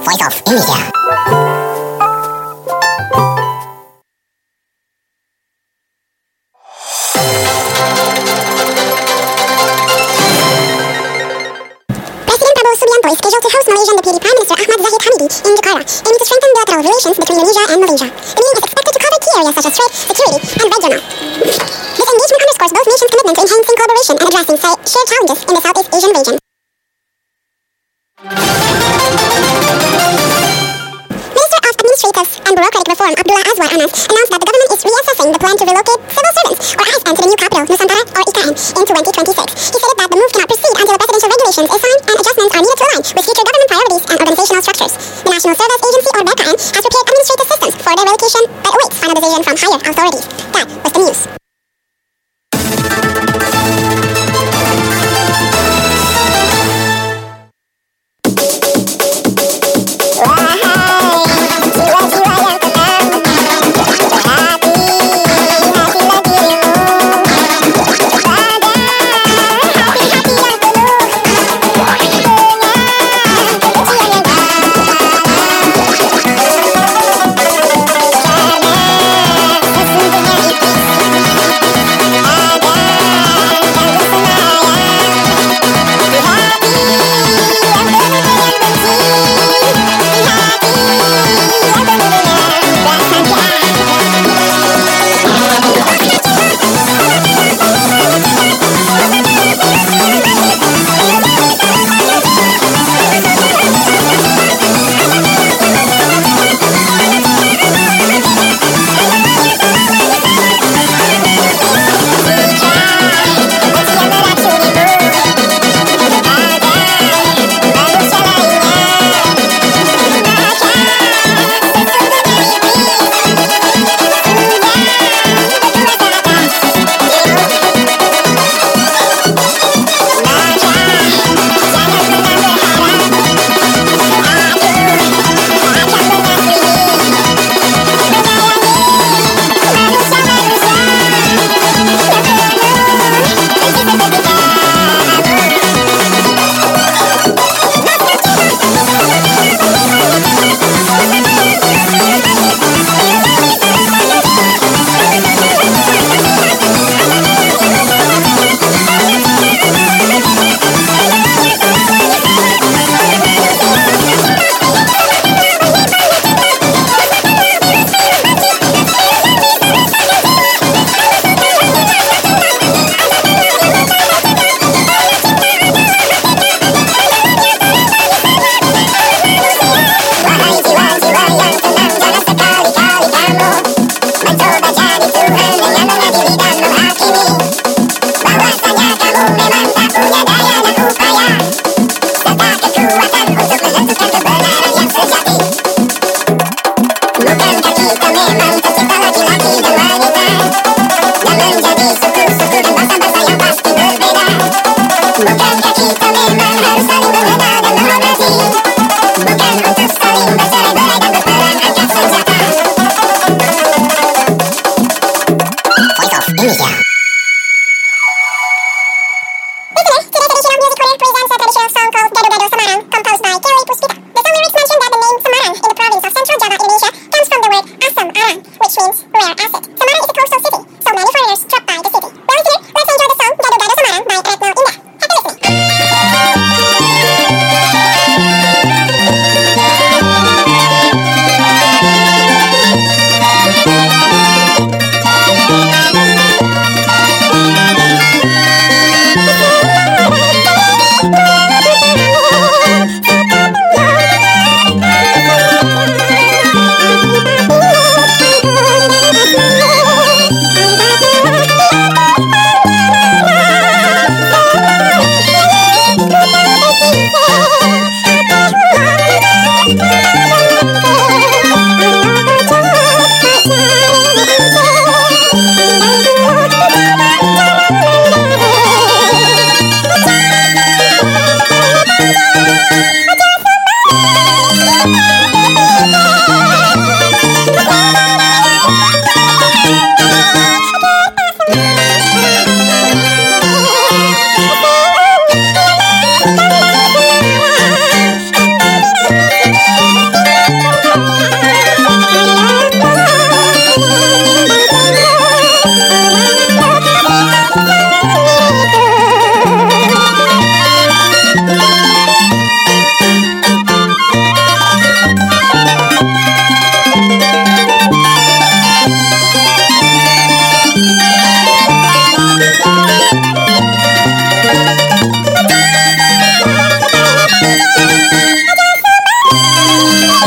Voice of Indonesia. President Prabowo Subianto is scheduled to host Malaysian Deputy Prime Minister Ahmad Zahid Hamidi in Jakarta, aiming to strengthen bilateral relations between Indonesia and Malaysia. The meeting is expected to cover key areas such as trade, security, and regional. This engagement underscores both nations' commitment to enhancing collaboration and addressing shared challenges in the Southeast Asian region. Minister of Administrative and Bureaucratic Reform Abdullah Azwar Anas announced that the government is reassessing the plan to relocate civil servants, or ASN, to the new capital, Nusantara, or IKN, in 2026. He stated that the move cannot proceed until the presidential regulations is signed and adjustments are needed to align with future government priorities and organizational structures. The National Service Agency, or BKN, has prepared administrative systems for their relocation but awaits final decision from higher authorities. That was the news.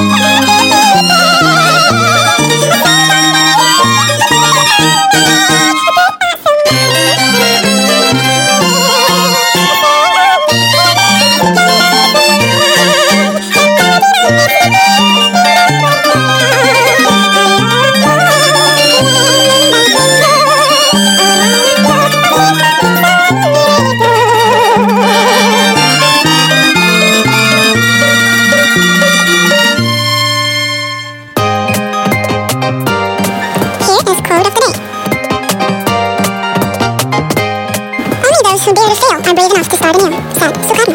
Who dare to fail are brave enough to start anew, said Sukarno.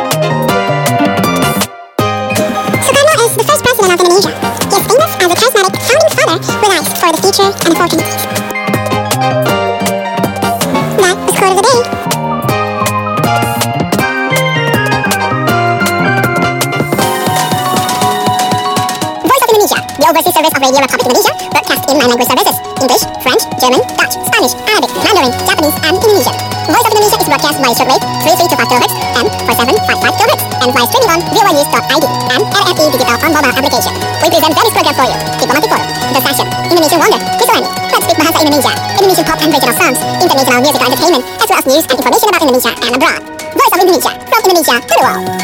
Sukarno is the first president of Indonesia. He is famous as a charismatic founding father who lies for the future and opportunities. That was quote of the day. Voice of Indonesia, the overseas service of Radio Republic Indonesia, broadcast in 9 language services: English, French, German, Dutch, Spanish, Arabic, Mandarin, Japanese, and Indonesian. Voice of Indonesia is broadcast by shortwave 3325 kHz and 4755 kHz and via streaming on voanews.id and RFE Digital on mobile application. We present various programs for you: Diplomatic Forum, The Session, Indonesian Wonder, Kisalani, Let's Speak Bahasa Indonesia, Indonesian pop and regional songs, international musical entertainment, as well as news and information about Indonesia and abroad. Voice of Indonesia, from Indonesia to the world.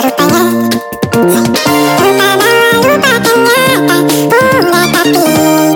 Lupakannya, bunga tapi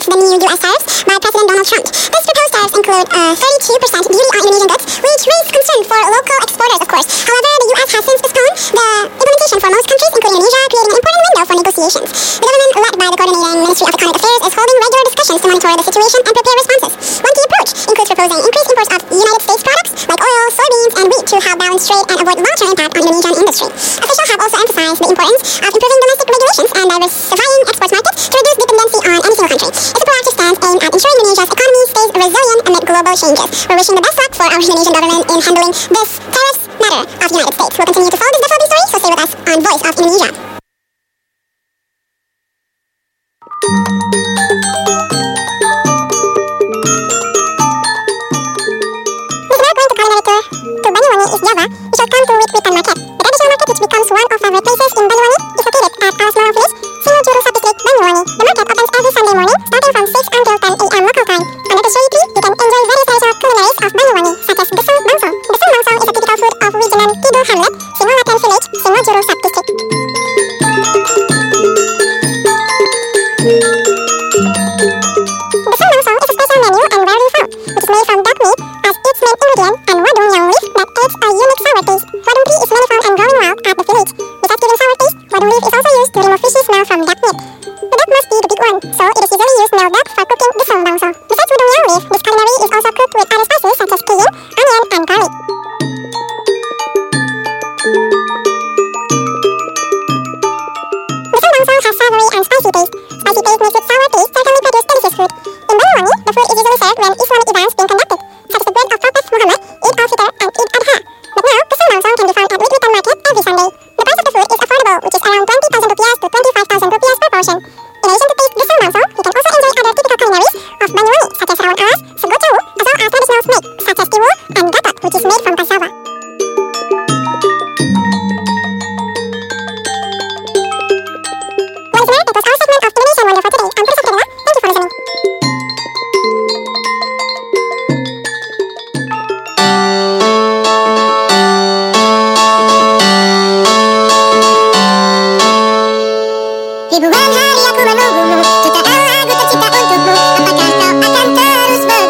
the new U.S. tariffs by President Donald Trump. These proposed tariffs include 32% duty on Indonesian goods, which raised concern for local exporters, of course. However, the U.S. has since postponed the implementation for most countries, including Indonesia, creating an important window for negotiations. The government, led by the coordinating Ministry of Economic Affairs, is holding regular discussions to monitor the situation and prepare responses. One key approach includes proposing increased imports of United States products like oil, soybeans, and wheat to help balance trade and avoid long-term impact on Indonesian industry. Officials have also emphasized the importance of improving domestic regulations and diversifying exports markets to reduce dependency on any single country. It's a proactive stance aimed at ensuring Indonesia's economy stays resilient amid global changes. We're wishing the best luck for our Indonesian government in handling this tariffs matter of United States. We'll continue to follow this developing story, so stay with us on Voice of Indonesia. To Banyuwangi is Java, we shall come to Wit-Witan Market. The traditional market, which becomes one of favorite places in Banyuwangi, is located at our small village, Sinojuru Sub-District, Banyuwangi. The market opens every Sunday morning, starting from 6 until 10 a.m. local time. Under the shade tree, you can enjoy various traditional culinaries of Banyuwangi, such as Gesang Bangso. Gesang Bangso is a typical food of regional Kidul Hamlet, Singowatan Village, Sinojuru Sub-District. Gesang Bangso is a special menu and rarely found, which is made from duck meat as its main ingredient and wadung yang leaf that adds a unique sour taste. Wadung tree is mainly found and growing wild at the village. Besides giving sour taste, wadung leaf is also used to remove fishy smell from duck meat. The duck must be the big one, so it is usually used now duck for cooking Gesang Bangso. Besides wadung yang leaf, this culinary is also cooked with other spices such as cayenne, onion, and garlic. Gesang Bangso has savory and spicy taste. Spicy taste mixed with sour taste certainly produce delicious food. In Banyuwangi, the food is usually served when Islamic events being conducted, such as the birth of Prophet Muhammad, Eid al-Fitr, and Eid Adha. But now, Gesang Bangso can be found at Wit-Witan Market every Sunday. The price of the food is affordable, which is around 20,000 rupiah to 25,000 rupiah per portion. In addition to taste Gesang Bangso, you can also enjoy other typical culinaries of Banyuwangi, such as rawon alas, sego cewu, as well as traditional snake, such as tiwul and gatot, which is made from cassava. Well, listener, that was our segment of Indonesian Wonder for today. I'm Putri Satrina. Thank you for listening. Ribuan hari aku menunggumu, jutaan lagu tercipta untukmu. Apakah kau akan terus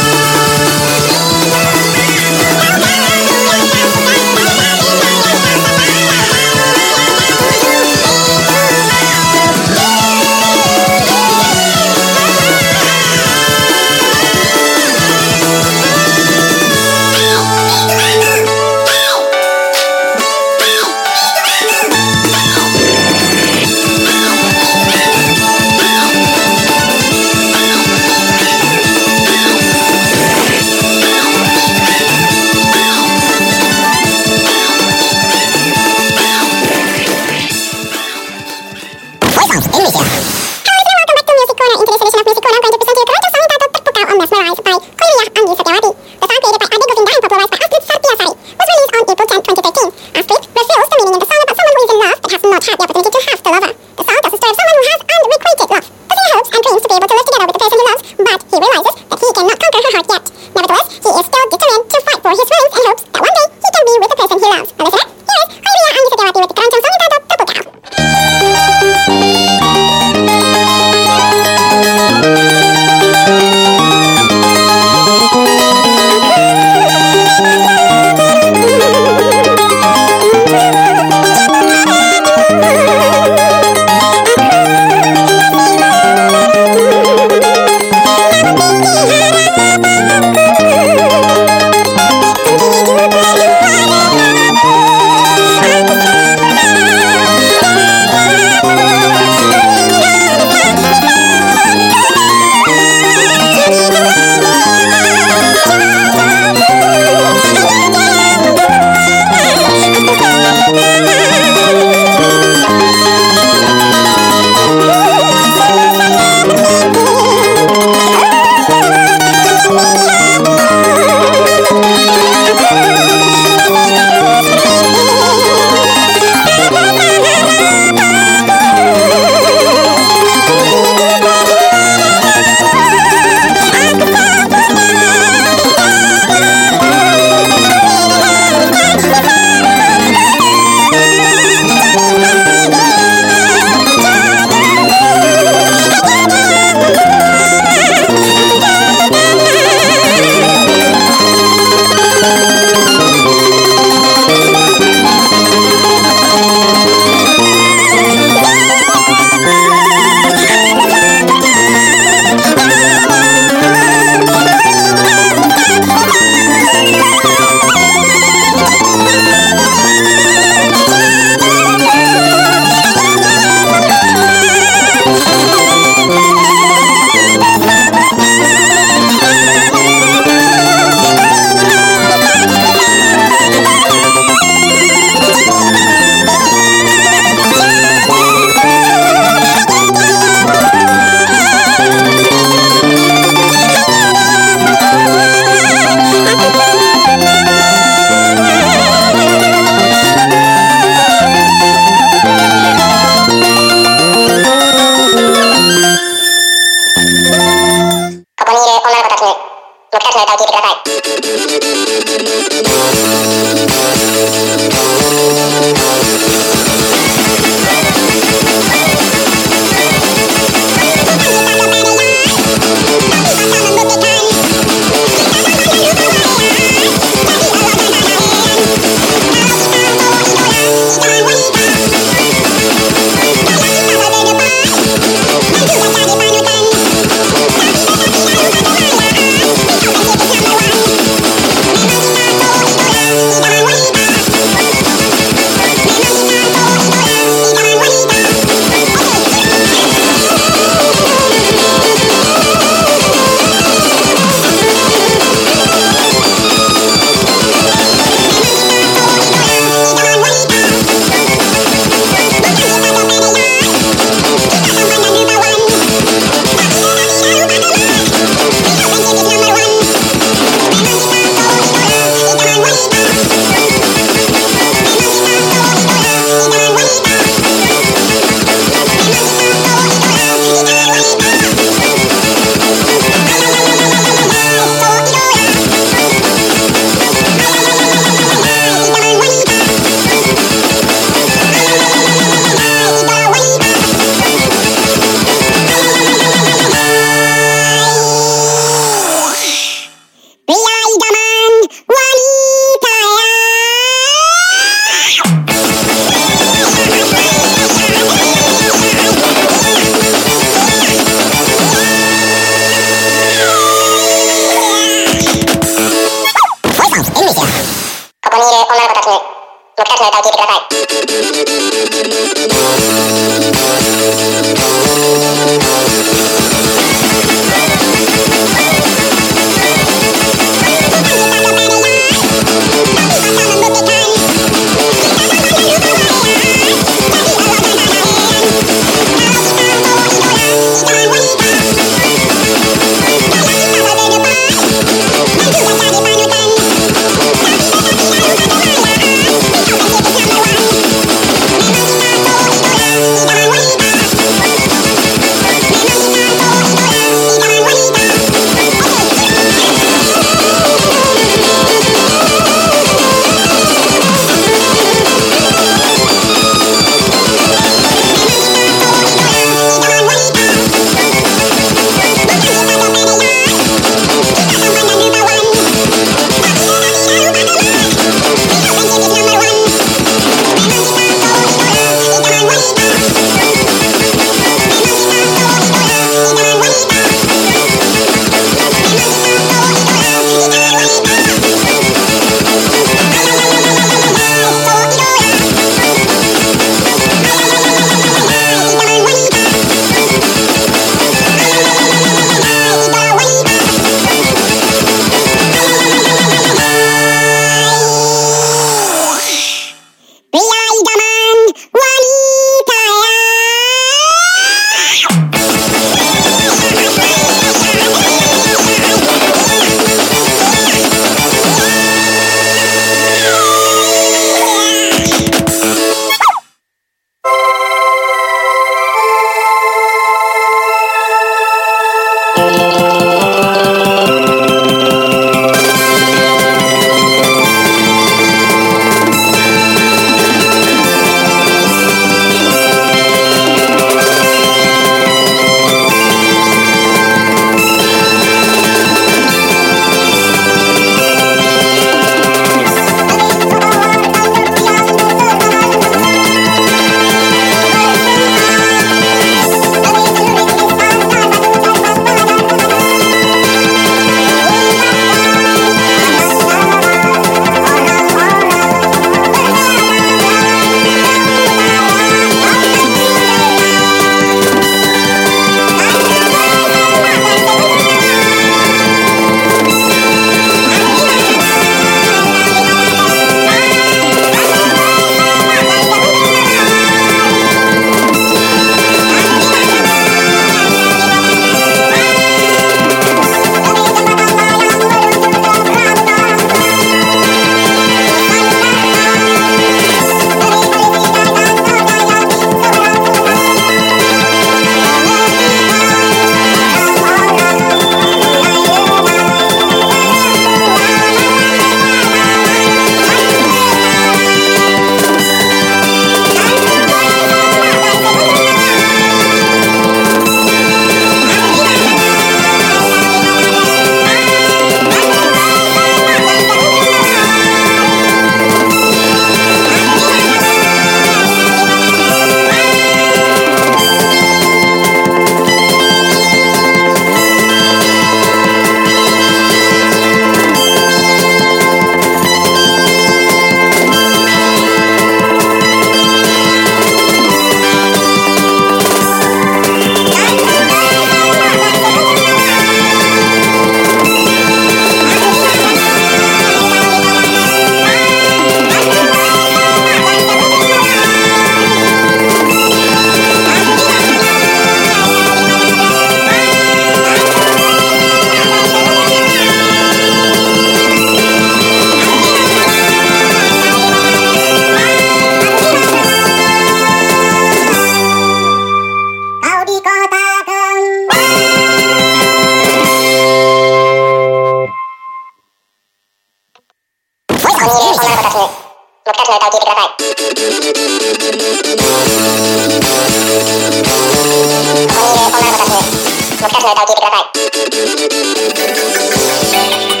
僕たちの歌を聴いてください。